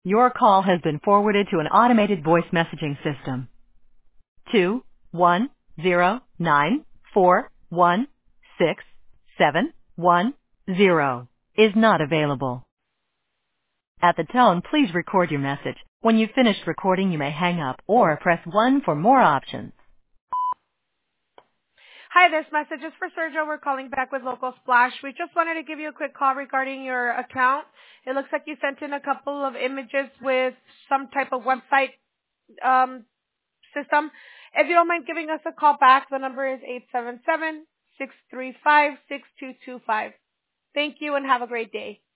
Your call has been forwarded to an automated voice messaging system. 21094167110 is not available. At the tone, please record your message. When you've finished recording, you may hang up or press 1 for more options. Hi, this message is for Sergio. We're calling back with Local Splash. We just wanted to give you a quick call regarding your account. It looks like you sent in a couple of images with some type of website system. If you don't mind giving us a call back, the number is 877-635-6225. Thank you and have a great day.